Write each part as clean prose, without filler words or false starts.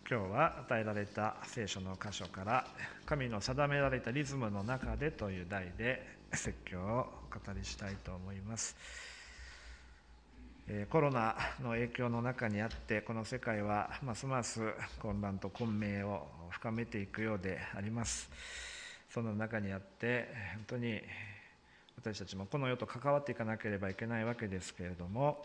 今日は与えられた聖書の箇所から神の定められたリズムの中でという題で説教をお語りしたいと思います。コロナの影響の中にあってこの世界はますます混乱と混迷を深めていくようであります。その中にあって本当に私たちもこの世と関わっていかなければいけないわけですけれども、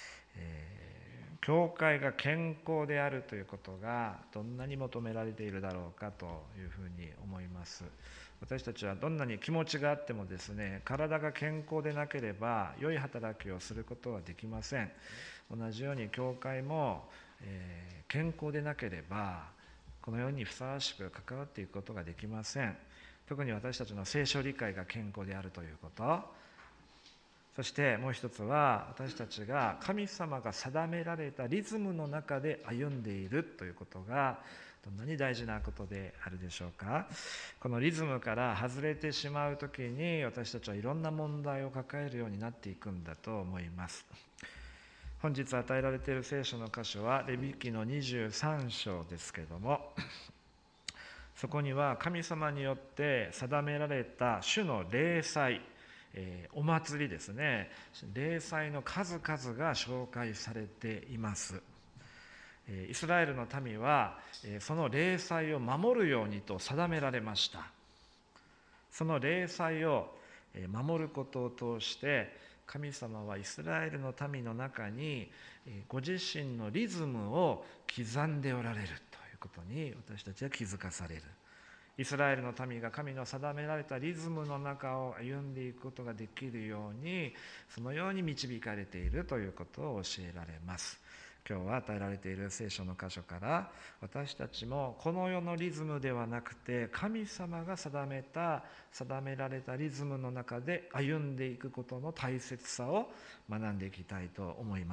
教会が健康であるということがどんなに求められているだろうかというふうに思います。私たちはどんなに気持ちがあってもですね、体が健康でなければ良い働きをすることはできません。同じように教会も、健康でなければこの世にふさわしく関わっていくことができません。特に私たちの聖書理解が健康であるということ、そしてもう一つは私たちが神様が定められたリズムの中で歩んでいるということがどんなに大事なことであるでしょうか。このリズムから外れてしまうときに私たちはいろんな問題を抱えるようになっていくんだと思います。本日与えられている聖書の箇所はレビ記の23章ですけれども、そこには神様によって定められた主の礼祭、お祭りですね、礼祭の数々が紹介されています。イスラエルの民はその礼祭を守るようにと定められました。その礼祭を守ることを通して神様はイスラエルの民の中にご自身のリズムを刻んでおられるということに私たちは気づかされる。イスラエルの民が神の定められたリズムの中を歩んでいくことができるように、そのように導かれているということを教えられます。今日は与えられている聖書の箇所から私たちもこの世のリズムではなくて神様が定められたリズムの中で歩んでいくことの大切さを学んでいきたいと思います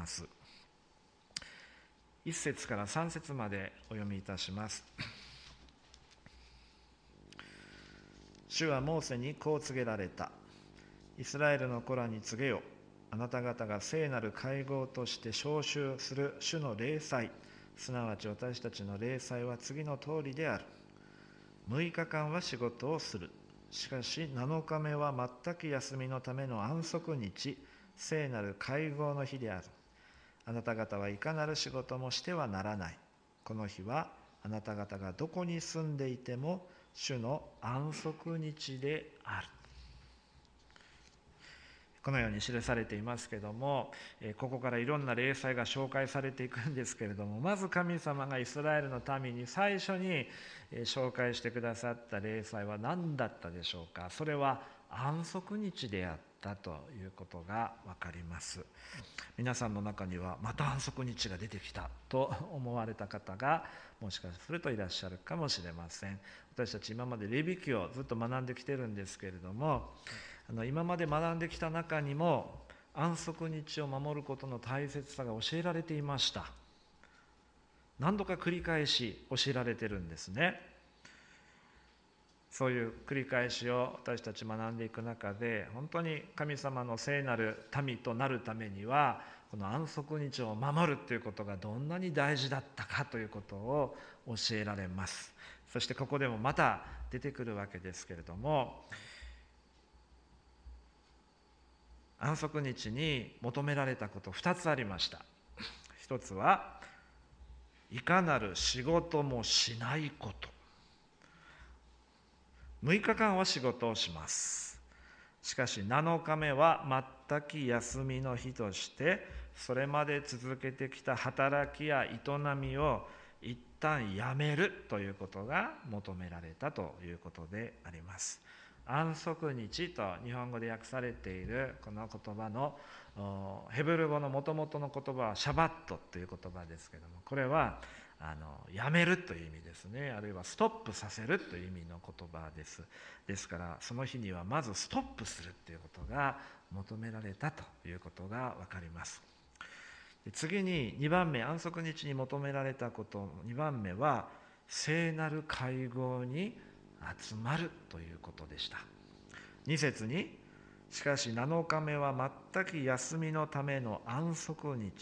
。1節から3節までお読みいたします。主はモーセにこう告げられた。イスラエルの子らに告げよ。あなた方が聖なる会合として召集する主の礼祭、すなわち私たちの礼祭は次の通りである。6日間は仕事をする。しかし7日目は全く休みのための安息日、聖なる会合の日である。あなた方はいかなる仕事もしてはならない。この日はあなた方がどこに住んでいても主の安息日である。このように記されていますけれども、ここからいろんな礼祭が紹介されていくんですけれども、まず神様がイスラエルの民に最初に紹介してくださった礼祭は何だったでしょうか。それは安息日であったということが分かります。皆さんの中にはまた安息日が出てきたと思われた方がもしかするといらっしゃるかもしれません。私たち今までレビ記をずっと学んできてるんですけれども、今まで学んできた中にも安息日を守ることの大切さが教えられていました。何度か繰り返し教えられてるんですね。そういう繰り返しを私たち学んでいく中で、本当に神様の聖なる民となるためにはこの安息日を守るということがどんなに大事だったかということを教えられます。そしてここでもまた出てくるわけですけれども、安息日に求められたこと2つありました。一つはいかなる仕事もしないこと。6日間は仕事をします。しかし7日目は全く休みの日としてそれまで続けてきた働きや営みを一旦やめるということが求められたということであります。安息日と日本語で訳されているこの言葉のヘブル語の元々の言葉はシャバットという言葉ですけれども、これはやめるという意味ですね。あるいはストップさせるという意味の言葉です。ですからその日にはまずストップするということが求められたということが分かります。次に2番目、安息日に求められたこと2番目は聖なる会合に集まるということでした。2節にしかし7日目は全く休みのための安息日、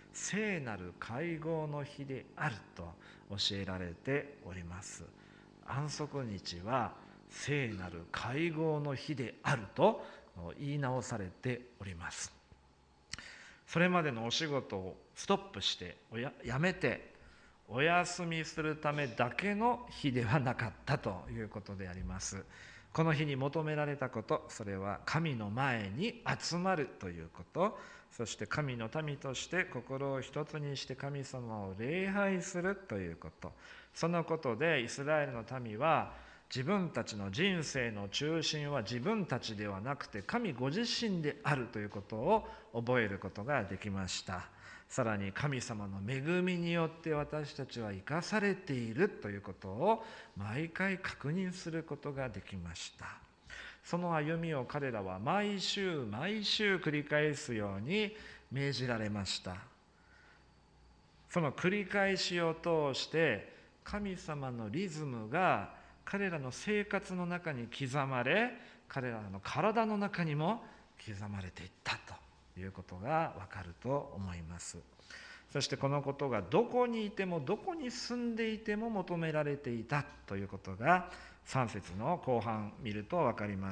聖なる会合の日であると教えられております。安息日は聖なる会合の日であると言い直されております。それまでのお仕事をストップしてやめてお休みするためだけの日ではなかったということであります。この日に求められたこと、それは神の前に集まるということ、そして神の民として心を一つにして神様を礼拝するということ。そのことでイスラエルの民は自分たちの人生の中心は自分たちではなくて神ご自身であるということを覚えることができました。さらに神様の恵みによって私たちは生かされているということを毎回確認することができました。その歩みを彼らは毎週毎週繰り返すように命じられました。その繰り返しを通して神様のリズムが彼らの生活の中に刻まれ、彼らの体の中にも刻まれていったということがわかると思います。そしてこのことがどこにいてもどこに住んでいても求められていたということが3節の後半見ると分かります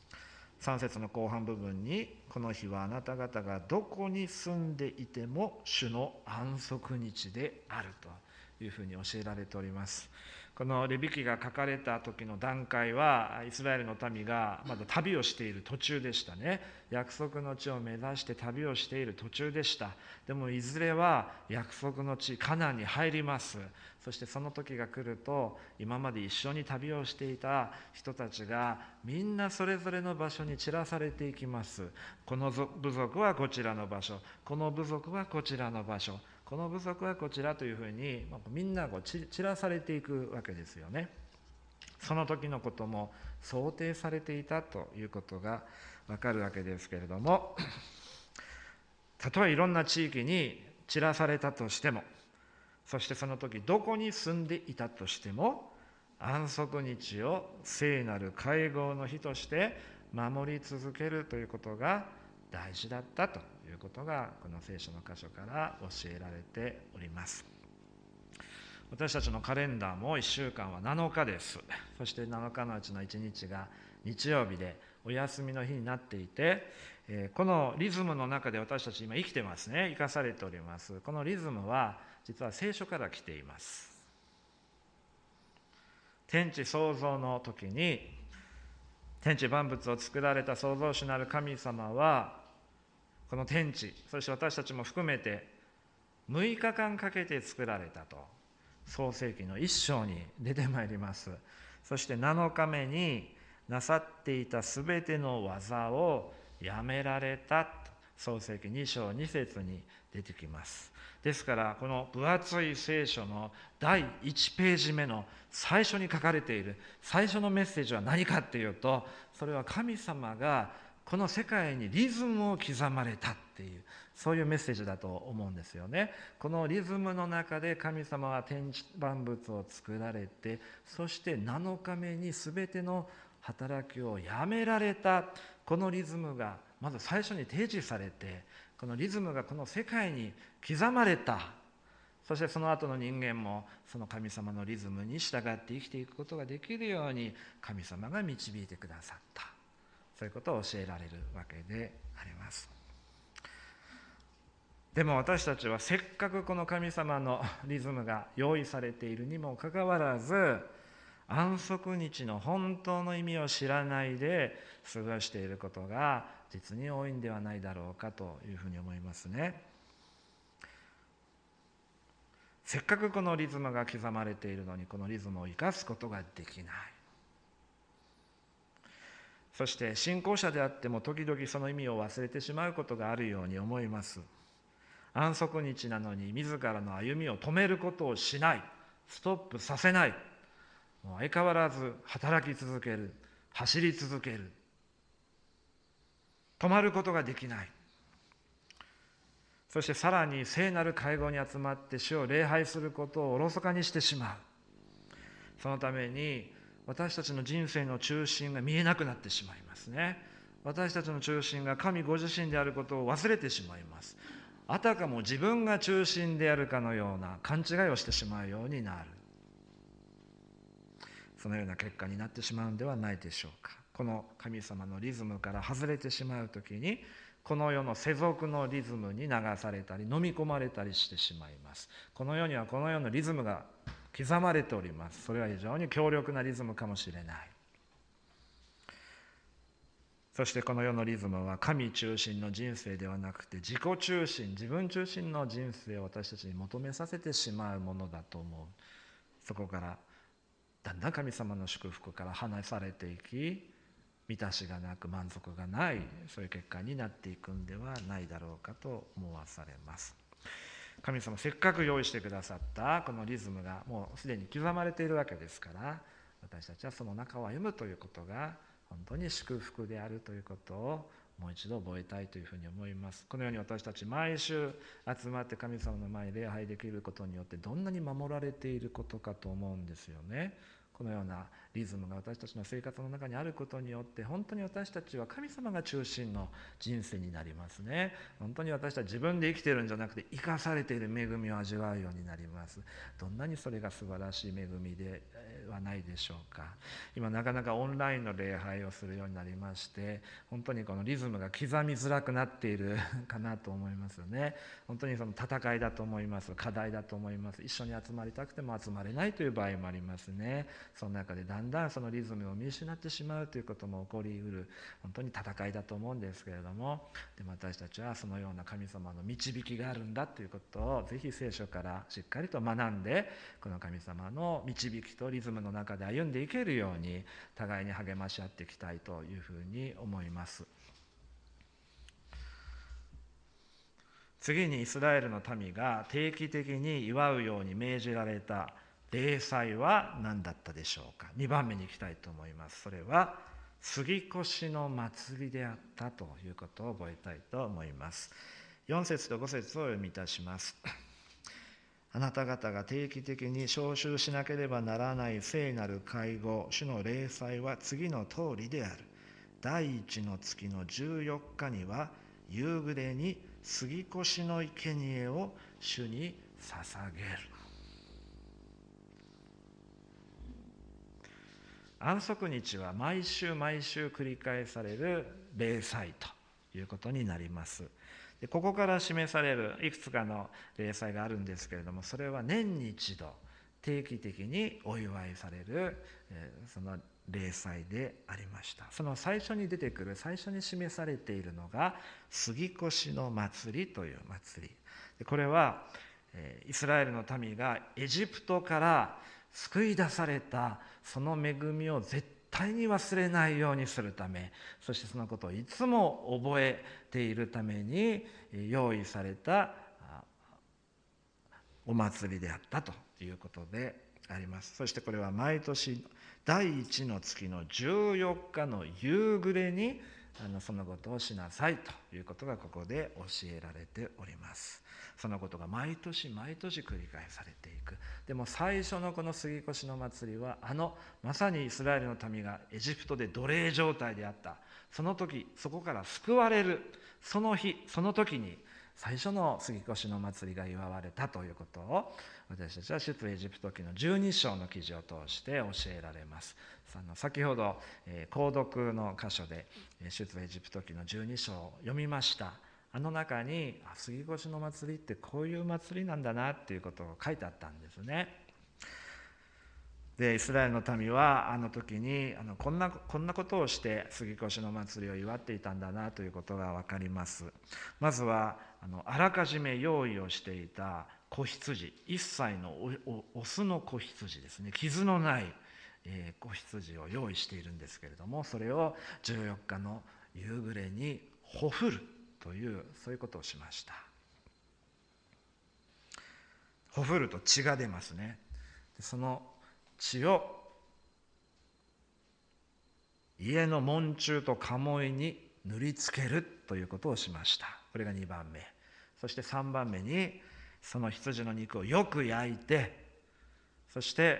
。3節の後半部分に、この日はあなた方がどこに住んでいても主の安息日であるというふうに教えられております。このレビ記が書かれた時の段階はイスラエルの民がまだ旅をしている途中でしたね。約束の地を目指して旅をしている途中でした。でもいずれは約束の地カナンに入ります。そしてその時が来ると、今まで一緒に旅をしていた人たちがみんなそれぞれの場所に散らされていきます。この部族はこちらの場所、この部族はこちらの場所、この部族はこちらというふうにみんな散らされていくわけですよね。その時のことも想定されていたということがわかるわけですけれども、たとえいろんな地域に散らされたとしても、そしてその時どこに住んでいたとしても、安息日を聖なる会合の日として守り続けるということが大事だったということがこの聖書の箇所から教えられております。私たちのカレンダーも1週間は7日です。そして7日のうちの1日が日曜日でお休みの日になっていて、このリズムの中で私たち今生きてますね。生かされております。このリズムは実は聖書から来ています。天地創造の時に天地万物を作られた創造主なる神様は、この天地、そして私たちも含めて6日間かけて作られたと創世記の1章に出てまいります。そして7日目になさっていたすべての技をやめられたと創世記2章2節に出てきます。ですからこの分厚い聖書の第1ページ目の最初に書かれている最初のメッセージは何かっていうと、それは神様がこの世界にリズムを刻まれたっていう、そういうメッセージだと思うんですよね。このリズムの中で神様は天地万物を作られて、そして7日目に全ての働きをやめられた。このリズムがまず最初に提示されて、このリズムがこの世界に刻まれた。そしてその後の人間もその神様のリズムに従って生きていくことができるように神様が導いてくださった。そういうことを教えられるわけであります。でも私たちはせっかくこの神様のリズムが用意されているにもかかわらず、安息日の本当の意味を知らないで過ごしていることが実に多いんではないだろうかというふうに思いますね。せっかくこのリズムが刻まれているのに、このリズムを生かすことができない。そして信仰者であっても時々その意味を忘れてしまうことがあるように思います。安息日なのに自らの歩みを止めることをしない、ストップさせない、もう相変わらず働き続ける、走り続ける、止まることができない。そしてさらに聖なる会合に集まって主を礼拝することをおろそかにしてしまう。そのために私たちの人生の中心が見えなくなってしまいますね。私たちの中心が神ご自身であることを忘れてしまいます。 あたかも自分が中心であるかのような勘違いをしてしまうようになる。そのような結果になってしまうんではないでしょうか。この神様のリズムから外れてしまうときに、この世の世俗のリズムに流されたり飲み込まれたりしてしまいます。この世にはこの世のリズムが刻まれております。それは非常に強力なリズムかもしれない。そしてこの世のリズムは神中心の人生ではなくて、自己中心、自分中心の人生を私たちに求めさせてしまうものだと思う。そこからだんだん神様の祝福から離されていき、満たしがなく満足がない、そういう結果になっていくんではないだろうかと思わされます。神様せっかく用意してくださったこのリズムがもうすでに刻まれているわけですから、私たちはその中を歩むということが本当に祝福であるということをもう一度覚えたいというふうに思います。このように私たち毎週集まって神様の前に礼拝できることによってどんなに守られていることかと思うんですよね。このようなリズムが私たちの生活の中にあることによって、本当に私たちは神様が中心の人生になりますね。本当に私たち自分で生きているんじゃなくて、生かされている恵みを味わうようになります。どんなにそれが素晴らしい恵みではないでしょうか。今なかなかオンラインの礼拝をするようになりまして、本当にこのリズムが刻みづらくなっているかなと思いますよね。本当にその戦いだと思います。課題だと思います。一緒に集まりたくても集まれないという場合もありますね。その中でだんだんそのリズムを見失ってしまうということも起こりうる、本当に戦いだと思うんですけれども、でも私たちはそのような神様の導きがあるんだということをぜひ聖書からしっかりと学んで、この神様の導きとリズムの中で歩んでいけるように互いに励まし合っていきたいというふうに思います。次にイスラエルの民が定期的に祝うように命じられた礼祭は何だったでしょうか。2番目に行きたいと思います。それは杉越の祭りであったということを覚えたいと思います。4節と5節を読みいたします。あなた方が定期的に召集しなければならない聖なる会合、主の礼祭は次の通りである。第一の月の14日には夕暮れに杉越の生贄を主に捧げる。安息日は毎週毎週繰り返される礼祭ということになります。でここから示されるいくつかの礼祭があるんですけれども、それは年に一度定期的にお祝いされるその礼祭でありました。その最初に出てくる、最初に示されているのが杉越の祭りという祭りで、これはイスラエルの民がエジプトから救い出されたその恵みを絶対に忘れないようにするため、そしてそのことをいつも覚えているために用意されたお祭りであったということであります。そしてこれは毎年第一の月の14日の夕暮れにそのことをしなさいということがここで教えられております。そのことが毎年毎年繰り返されていく。でも最初のこの杉越の祭りはまさにイスラエルの民がエジプトで奴隷状態であったその時、そこから救われるその日、その時に最初の杉越の祭りが祝われたということを私たちは出エジプト記の12章の記事を通して教えられます。先ほど購読の箇所で出エジプト記の12章を読みました。中に杉越の祭りってこういう祭りなんだなっていうことを書いてあったんですね。でイスラエルの民は時にこんなことをして杉越の祭りを祝っていたんだなということが分かります。まずはあらかじめ用意をしていた子羊、1歳のオスの子羊ですね、傷のない子羊を用意しているんですけれども、それを14日の夕暮れにほふるというそういうことをしました。ほふると血が出ますね。その血を家の門柱と鴨居に塗りつけるということをしました。これが2番目。そして3番目にその羊の肉をよく焼いて、そして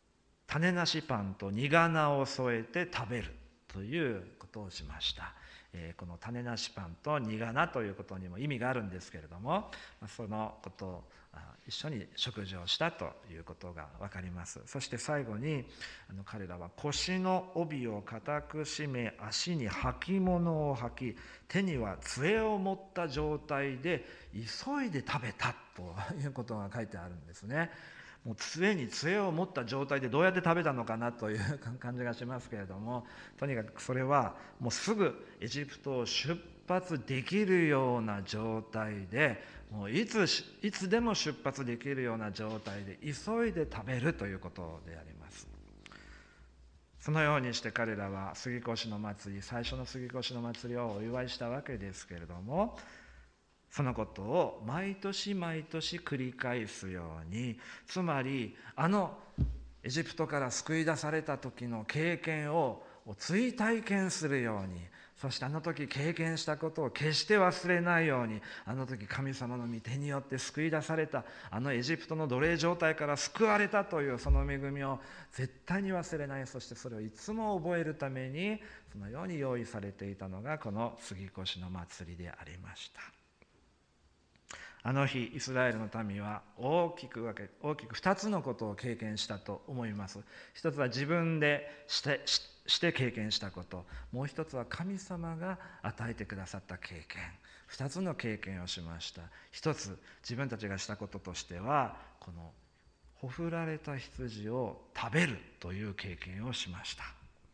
種なしパンと煮がなを添えて食べるということをしました。 この種なしパンと煮仮名ということにも意味があるんですけれども、そのことを一緒に食事をしたということが分かります。そして最後に彼らは腰の帯を固く締め、足に履物を履き、手には杖を持った状態で急いで食べたということが書いてあるんですね。もう杖に杖を持った状態でどうやって食べたのかなという感じがしますけれども、とにかくそれはもうすぐエジプトを出発できるような状態で、もういつでも出発できるような状態で急いで食べるということであります。そのようにして彼らは杉越の祭り、最初の杉越の祭りをお祝いしたわけですけれども、そのことを毎年毎年繰り返すように、つまりエジプトから救い出された時の経験を追体験するように、そしてあの時経験したことを決して忘れないように、あの時神様の御手によって救い出された、エジプトの奴隷状態から救われたというその恵みを絶対に忘れない、そしてそれをいつも覚えるためにそのように用意されていたのがこの杉越の祭りでありました。あの日イスラエルの民は大きく2つのことを経験したと思います。一つは自分でして経験したこと、もう一つは神様が与えてくださった経験、2つの経験をしました。一つ自分たちがしたこととしては、このほふられた羊を食べるという経験をしました。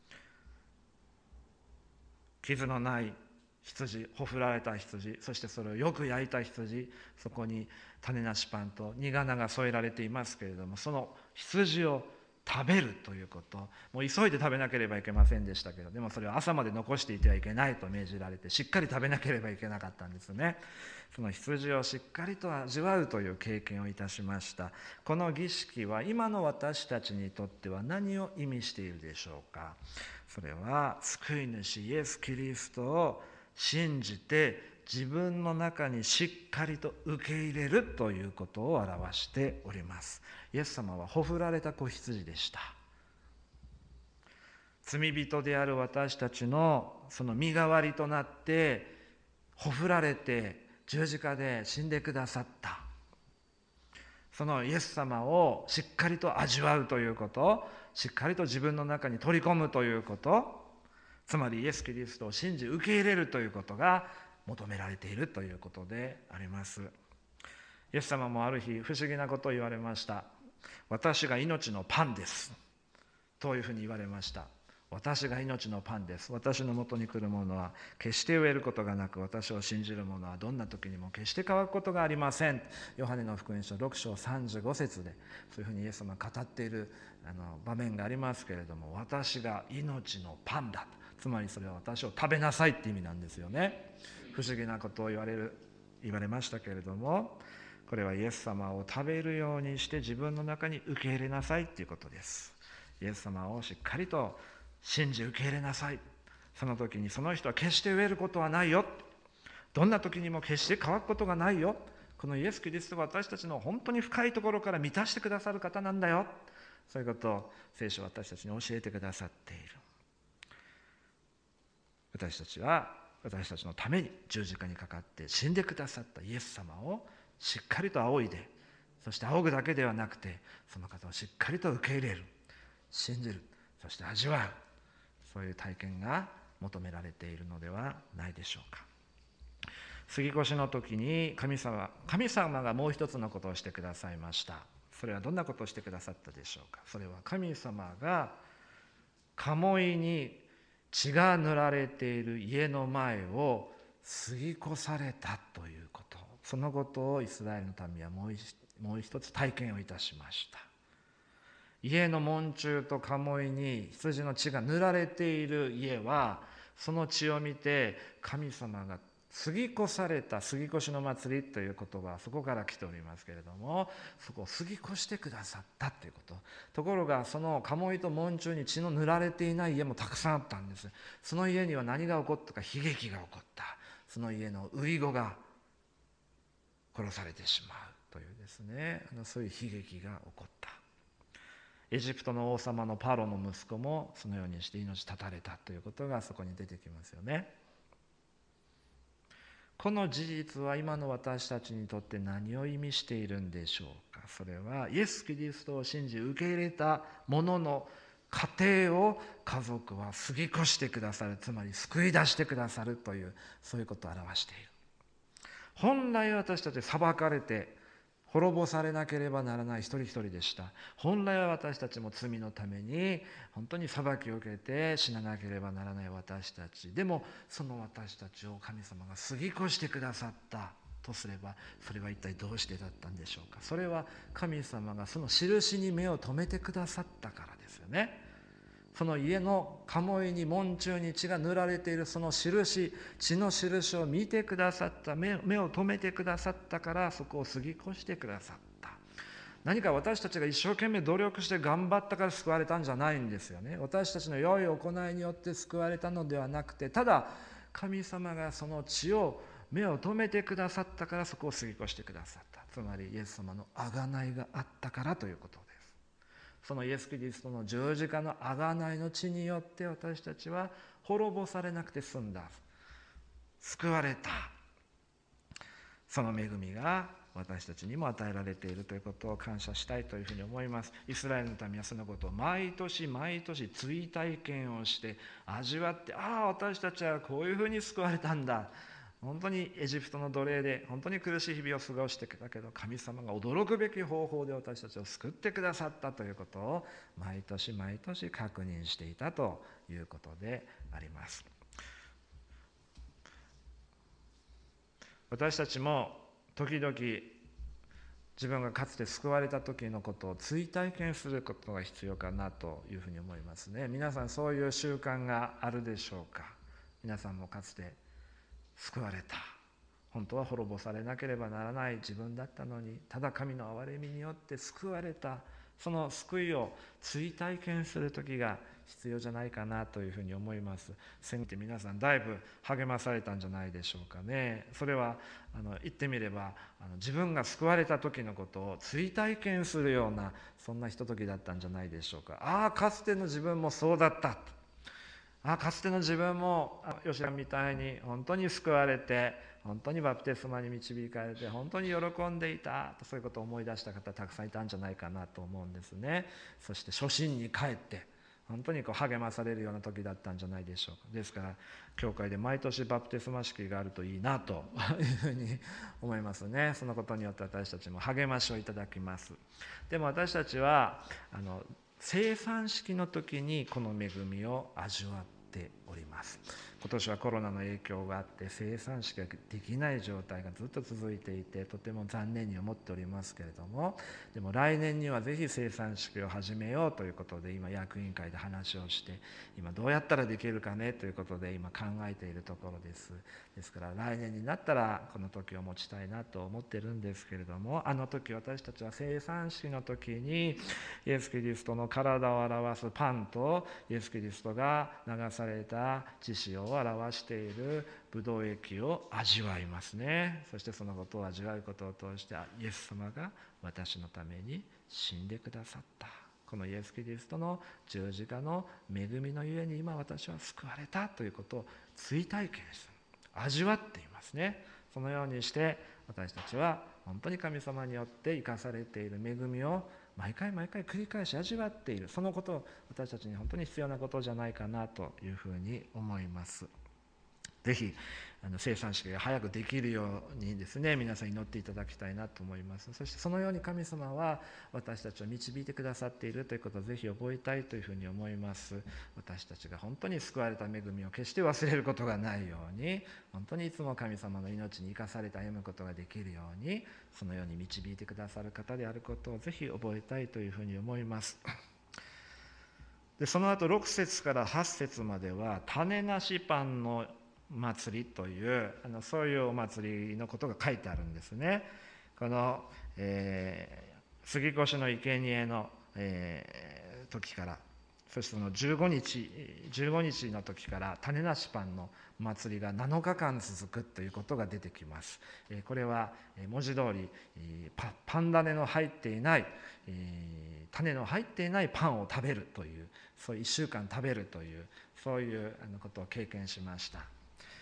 傷のない羊、ほふられた羊、そしてそれをよく焼いた羊、そこに種なしパンと煮仮名が添えられていますけれども、その羊を食べるということ、もう急いで食べなければいけませんでしたけど、でもそれを朝まで残していてはいけないと命じられて、しっかり食べなければいけなかったんですね。その羊をしっかりと味わうという経験をいたしました。この儀式は今の私たちにとっては何を意味しているでしょうか。それは救い主イエス・キリストを信じて自分の中にしっかりと受け入れるということを表しております。イエス様はほふられた子羊でした。罪人である私たちのその身代わりとなってほふられて十字架で死んでくださった、そのイエス様をしっかりと味わうということ、しっかりと自分の中に取り込むということ、つまりイエス・キリストを信じ受け入れるということが求められているということであります。イエス様もある日不思議なことを言われました。私が命のパンですというふうに言われました。私が命のパンです。私のもとに来る者は決して飢えることがなく、私を信じる者はどんな時にも決して乾くことがありません。ヨハネの福音書6章35節でそういうふうにイエス様が語っている場面がありますけれども、私が命のパンだ、つまりそれは私を食べなさいって意味なんですよね。不思議なことを言われましたけれども、これはイエス様を食べるようにして自分の中に受け入れなさいということです。イエス様をしっかりと信じ受け入れなさい。その時にその人は決して飢えることはないよ、どんな時にも決して乾くことがないよ、このイエス・キリストは私たちの本当に深いところから満たしてくださる方なんだよ、そういうことを聖書は私たちに教えてくださっている。私たちは私たちのために十字架にかかって死んでくださったイエス様をしっかりと仰いで、そして仰ぐだけではなくてその方をしっかりと受け入れる、信じる、そして味わう、そういう体験が求められているのではないでしょうか。杉越の時に神様がもう一つのことをしてくださいました。それはどんなことをしてくださったでしょうか。それは神様が鴨居に血が塗られている家の前を過ぎ越されたということ、そのことをイスラエルの民はもう一つ体験をいたしました。家の門柱と鴨居に羊の血が塗られている家は、その血を見て神様が過ぎ越された、杉越の祭りという言葉はそこから来ておりますけれども、そこを過ぎ越してくださったということ。ところがその鴨居と門柱に血の塗られていない家もたくさんあったんです。その家には何が起こったか、悲劇が起こった。その家の遺子が殺されてしまうというですね、そういう悲劇が起こった。エジプトの王様のパロの息子もそのようにして命絶たれたということがそこに出てきますよね。 この事実は今の私たちにとって何を意味しているんでしょうか。それはイエス・キリストを信じ受け入れた者の家庭を家族は過ぎ越してくださる、つまり救い出してくださるという、そういうことを表している。本来私たち裁かれて滅ぼされなければならない一人一人でした。本来は私たちも罪のために本当に裁きを受けて死ななければならない私たち。でもその私たちを神様が過ぎ越してくださったとすれば、それは一体どうしてだったんでしょうか。それは神様がその印に目を留めてくださったからですよね。その家の鴨居に門柱に血が塗られているその印、血の印を見てくださった、目を留めてくださったから、そこを過ぎ越してくださった。何か私たちが一生懸命努力して頑張ったから救われたんじゃないんですよね。私たちの良い行いによって救われたのではなくて、ただ神様がその血を目を留めてくださったから、そこを過ぎ越してくださった。つまりイエス様の贖いがあったからということです。そのイエス・キリストの十字架の贖いの血によって私たちは滅ぼされなくて済んだ、救われた、その恵みが私たちにも与えられているということを感謝したいというふうに思います。イスラエルの民はそのことを毎年毎年追体験をして味わって、ああ私たちはこういうふうに救われたんだ、本当にエジプトの奴隷で本当に苦しい日々を過ごしてきたけど、神様が驚くべき方法で私たちを救ってくださったということを毎年毎年確認していたということであります。私たちも時々自分がかつて救われた時のことを追体験することが必要かなというふうに思いますね。皆さんそういう習慣があるでしょうか。皆さんもかつて救われた、本当は滅ぼされなければならない自分だったのに、ただ神の憐れみによって救われた、その救いを追体験する時が必要じゃないかなというふうに思います。先日皆さんだいぶ励まされたんじゃないでしょうかね。それは言ってみれば自分が救われた時のことを追体験するような、そんなひとときだったんじゃないでしょうか。ああかつての自分もそうだった、かつての自分も吉田みたいに本当に救われて、本当にバプテスマに導かれて本当に喜んでいたと、そういうことを思い出した方たくさんいたんじゃないかなと思うんですね。そして初心に帰って本当に励まされるような時だったんじゃないでしょうか。ですから教会で毎年バプテスマ式があるといいなというふうに思いますね。そのことによって私たちも励ましをいただきます。でも私たちは生産式の時にこの恵みを味わっております。今年はコロナの影響があって生産式ができない状態がずっと続いていて、とても残念に思っておりますけれども、でも来年にはぜひ生産式を始めようということで今役員会で話をして、今どうやったらできるかねということで今考えているところです。ですから来年になったらこの時を持ちたいなと思っているんですけれども、あの時私たちは生産式の時にイエス・キリストの体を表すパンとイエス・キリストが流された血潮を表しているブドウ液を味わいますね。そしてそのことを味わうことを通して、イエス様が私のために死んでくださった、このイエス・キリストの十字架の恵みのゆえに今私は救われたということを追体験する、味わっていますね。そのようにして私たちは本当に神様によって生かされている恵みを毎回毎回繰り返し味わっている、そのことを私たちに本当に必要なことじゃないかなというふうに思います。ぜひ生産式が早くできるようにですね、皆さん祈っていただきたいなと思います。そしてそのように神様は私たちを導いてくださっているということをぜひ覚えたいというふうに思います。私たちが本当に救われた恵みを決して忘れることがないように、本当にいつも神様の命に生かされて歩むことができるように、そのように導いてくださる方であることをぜひ覚えたいというふうに思います。でその後6節から8節までは種なしパンの祭りというそういうお祭りのことが書いてあるんですね。この、杉越の生贄の、時から、そしてその15日の時から種なしパンの祭りが7日間続くということが出てきます。これは文字通りパン種の入っていない、種の入っていないパンを食べるという、そういう1週間食べるという、そういうことを経験しました。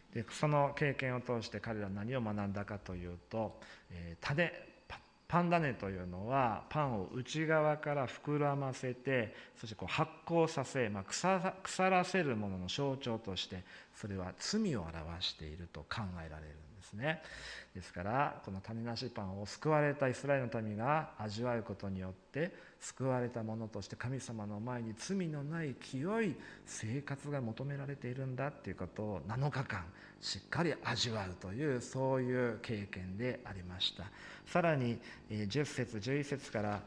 でその経験を通して彼らは何を学んだかというと、パン種というのはパンを内側から膨らませて、そして発酵させ、腐らせるものの象徴として、それは罪を表していると考えられるんですね。ですからこの種なしパンを救われたイスラエルの民が味わうことによって、救われた者として神様の前に罪のない清い生活が求められているんだということを7日間しっかり味わうという、そういう経験でありました。さらに10節11節から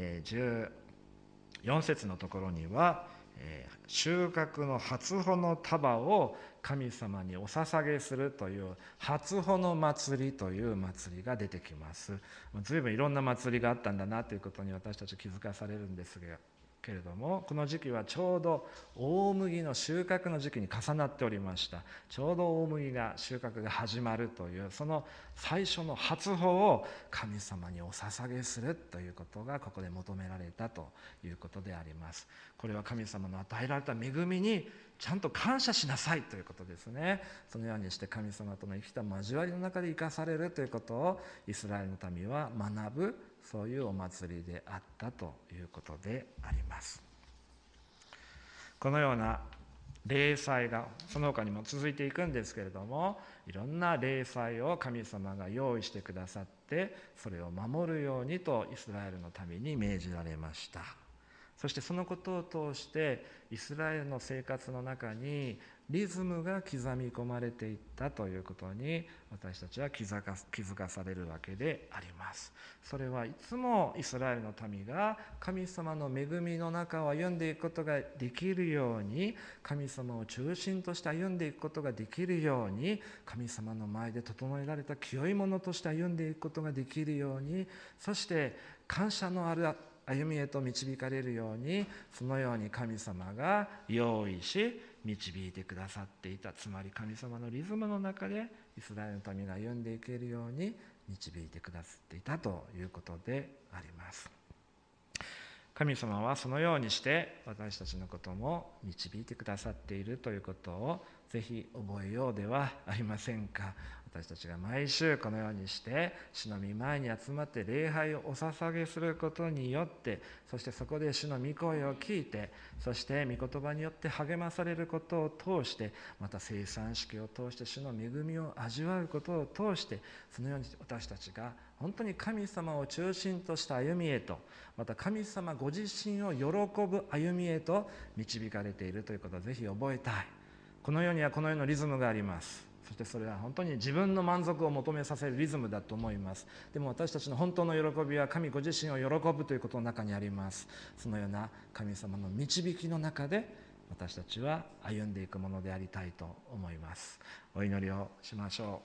14節のところには、収穫の初穂の束を神様にお捧げするという初穂の祭りという祭りが出てきます。随分いろんな祭りがあったんだなということに私たち気づかされるんですけれども、この時期はちょうど大麦の収穫の時期に重なっておりました。ちょうど大麦が収穫が始まるという、その最初の初穂を神様にお捧げするということがここで求められたということであります。これは神様の与えられた恵みにちゃんと感謝しなさいということですね。そのようにして神様との生きた交わりの中で生かされるということをイスラエルの民は学ぶ、そういうお祭りであったということであります。このような礼祭がその他にも続いていくんですけれども、いろんな礼祭を神様が用意してくださって、それを守るようにとイスラエルの民に命じられました。そしてそのことを通してイスラエルの生活の中にリズムが刻み込まれていったということに私たちは気づかされるわけであります。それはいつもイスラエルの民が神様の恵みの中を歩んでいくことができるように、神様を中心として歩んでいくことができるように、神様の前で整えられた清いものとして歩んでいくことができるように、そして感謝のある歩みへと導かれるように、そのように神様が用意し導いてくださっていた。つまり神様のリズムの中でイスラエルの民が歩んでいけるように導いてくださっていたということであります。神様はそのようにして私たちのことも導いてくださっているということをぜひ覚えようではありませんか。私たちが毎週このようにして主の御前に集まって礼拝をお捧げすることによって、そしてそこで主の御声を聞いて、そして御言葉によって励まされることを通して、また聖餐式を通して主の恵みを味わうことを通して、そのように私たちが本当に神様を中心とした歩みへと、また神様ご自身を喜ぶ歩みへと導かれているということをぜひ覚えたい。この世にはこの世のリズムがあります。そしてそれは本当に自分の満足を求めさせるリズムだと思います。でも私たちの本当の喜びは神ご自身を喜ぶということの中にあります。そのような神様の導きの中で私たちは歩んでいくものでありたいと思います。お祈りをしましょ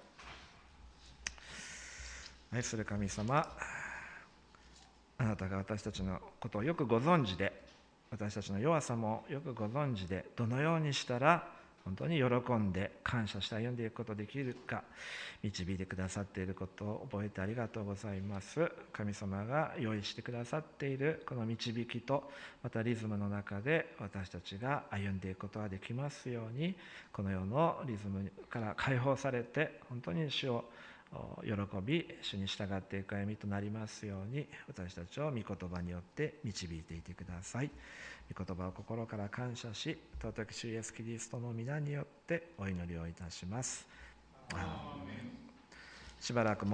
う。愛する神様、あなたが私たちのことをよくご存知で、私たちの弱さもよくご存知で、どのようにしたら本当に喜んで感謝して歩んでいくことができるか導いてくださっていることを覚えてありがとうございます。神様が用意してくださっているこの導きとまたリズムの中で私たちが歩んでいくことができますように、この世のリズムから解放されて本当に主を喜び主に従っていく歩みとなりますように、私たちを御言葉によって導いていてください。御言葉を心から感謝し、尊き主イエスキリストの皆によってお祈りをいたします。しばらく